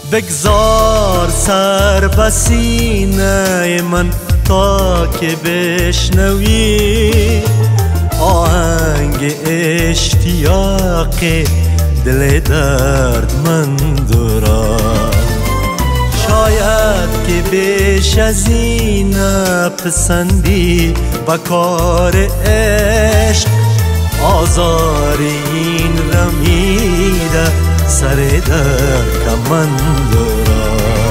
بگذار سر به سینه من تا که بشنوی آهنگ اشتیاق دل دردمند را. شاید که بیش از این پسندی با کار عشق آزار این رمیده سر در کمند را.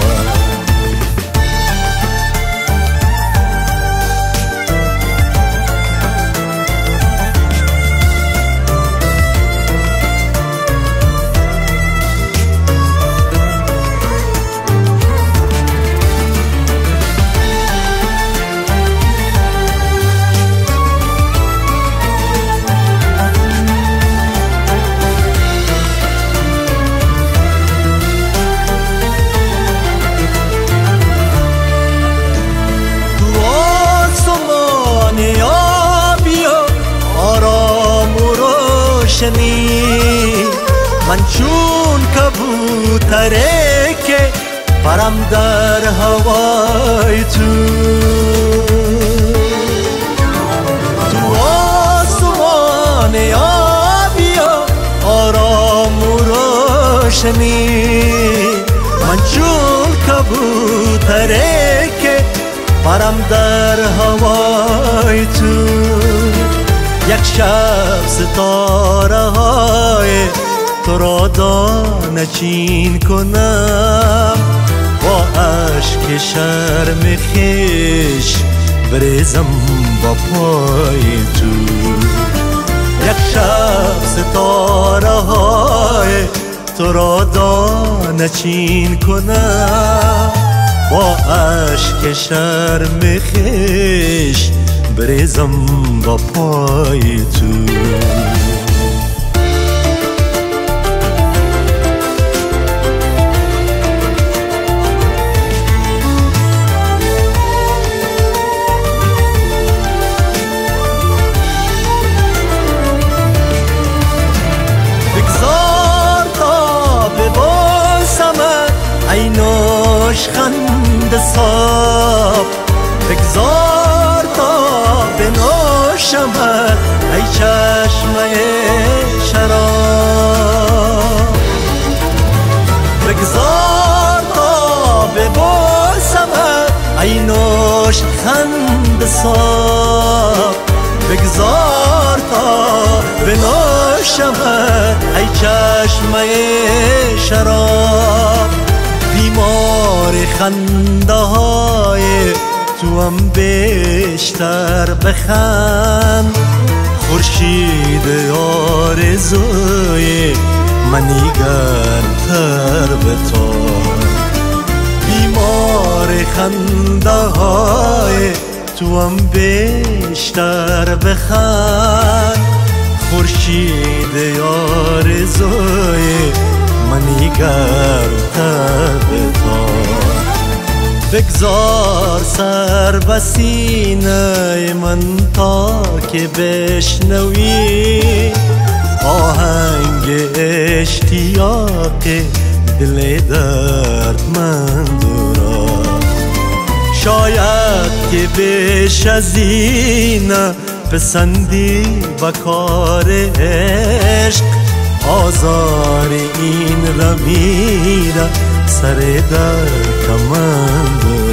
من چون کبوتره که پرم در هوای تو آسمان آبی و آرام و روشنی. من چون کبوتره که پرم در هوای تو یک شب ستاره های تو را دانه چین کنم با اشک شرم خویش بریزم با پای تو. یک شب ستاره های تو را دانه چین کنم با اشک شرم خویش بریزم با پای تو. بگذار تا ببوسمت ای نوشخند صاف، بگذار تا بنوشمت ای چشمه شراب، بگذار تا ببوسمت ای نوشخند صاف، بگذار تا بنوشمت ای چشمه شراب. بیمار خنده های تو هم بیشتر بخند، خورشید آرزوی منی گرمتر بتاب. بیمار خنده های تو هم بیشتر بخند، خورشید آرزوی منی گرمتر بتاب. بگذار سر به سینه من تا که بشنوی آهنگ اشتیاق دل دردمند را. شاید که بیش از این پسندی با کار عشق آزار این رمیده سر در کمند